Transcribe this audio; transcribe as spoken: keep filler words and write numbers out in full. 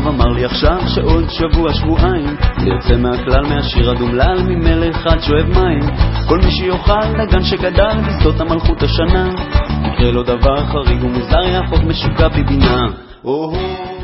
אמר לי עכשיו שעוד שבוע שבועיים יוצא מהכלל מהשיר הדומלל ממלך אחד שואב מים. כל מי שיוכל דגן שגדל בשדות המלכות השנה יקרה לו דבר חריג ומוזר יהפוך משוקע בבינה.